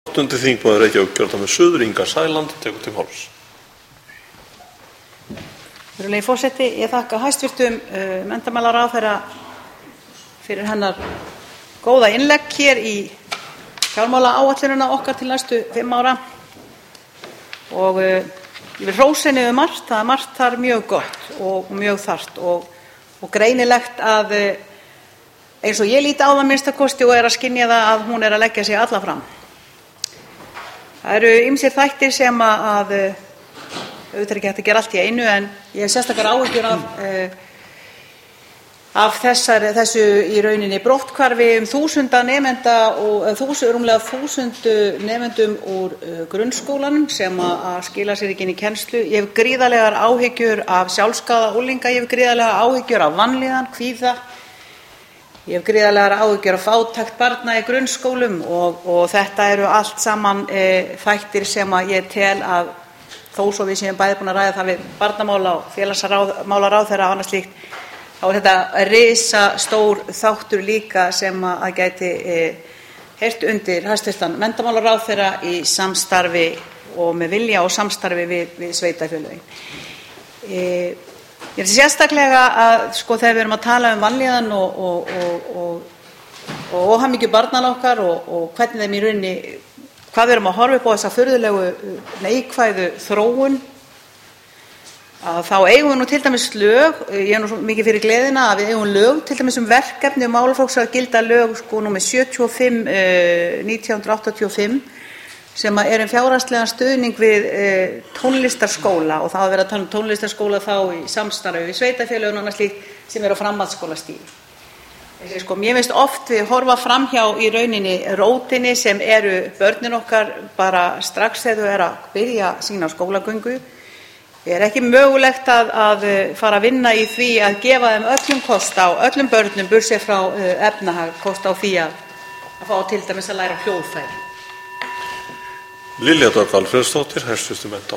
8. þingmaður Reykjavíkurkjördæmis suður, Inga Sæland, tekur til máls. Virðulegi forseti, ég þakka hæstv. Menntamálaráðherra fyrir hennar góða innlegg hér í fjármálaáætlunina okkar til næstu 5 ára og ég vil hrósa henni margt, það er margt þar mjög gott og mjög þarft og greinilegt að eins og ég líti á það minnsta kosti og að skynja það að hún að leggja sig alla fram. Það eru ýmsir þættir sem að auðvitað ekki hægt að gera allt í einu en ég hef sérstakar áhyggjur af þessu í rauninni brotthvarfi 1000 nemenda og rúmlega 1000 nemendum úr grunnskólanum sem að skila sér ekki inn í kennslu. Ég hef gríðarlegar áhyggjur af sjálfsskaða unglinga, ég hef gríðarlegar áhyggjur af vanlíðan, kvíða. Ég hef gríðarlegar áhyggjur af fátækt barna í grunnskólum og þetta eru allt saman þættir sem að ég tel að þó svo við séum bæði búin að ræða það við barnamála og félagsmálaráðherra og annað slíkt, þá er þetta risastór þáttur líka sem að gæti heyrt undir hæstv. Menntamálaráðherra í samstarfi og með vilja og samstarfi við sveitarfélögin. Ég finnst sérstaklega að þegar við erum að tala um vanlíðan og óhamingju barnanna okkar og hvernig þeim í rauninni, hvað við erum að horfa upp á þessa furðulegu neikvæðu þróun, að þá eigum við nú til dæmis lög, ég er nú svo mikið fyrir gleðina að við eigum lög til dæmis verkefni málaflokks að gilda lög númer 75 1985 sem er fjárhagslegan stuðning við tónlistarskóla og það að vera að tala um tónlistarskóla þá í samstarfi við sveitarfélögin og annað slíkt sem á framhaldsskólastigi. Mér finnst oft við horfa framhjá í rauninni rótinni sem eru börnin okkar bara strax þegar þau eru að byrja sína skólagöngu. Er ekki mögulegt að fara að vinna í því að gefa þeim öllum kost á, öllum börnum burtséð frá efnahag, kost á því að fá til dæmis að læra hljóðfæri. Lilja Dögg Alfreðsdóttir, hæstv. mennta-